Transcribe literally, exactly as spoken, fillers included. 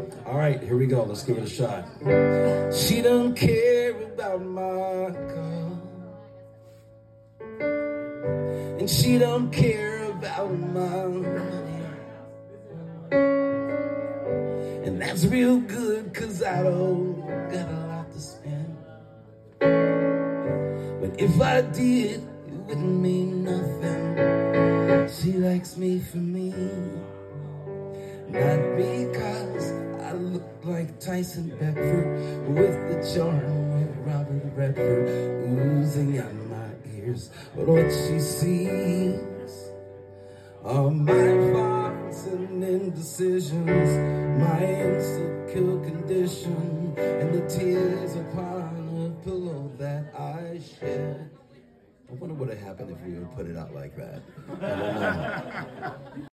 All right, here we go. Let's give it a shot. She don't care about my car, and she don't care about my money, and that's real good, cause I don't got a lot to spend. But if I did, it wouldn't mean nothing. She likes me for me, not because I look like Tyson Beckford with the charm of Robert Redford oozing out my ears. But what she sees are my faults and indecisions, my insecure condition, and the tears upon a pillow that I shed. I wonder what would have happened if we would put it out like that. I don't know.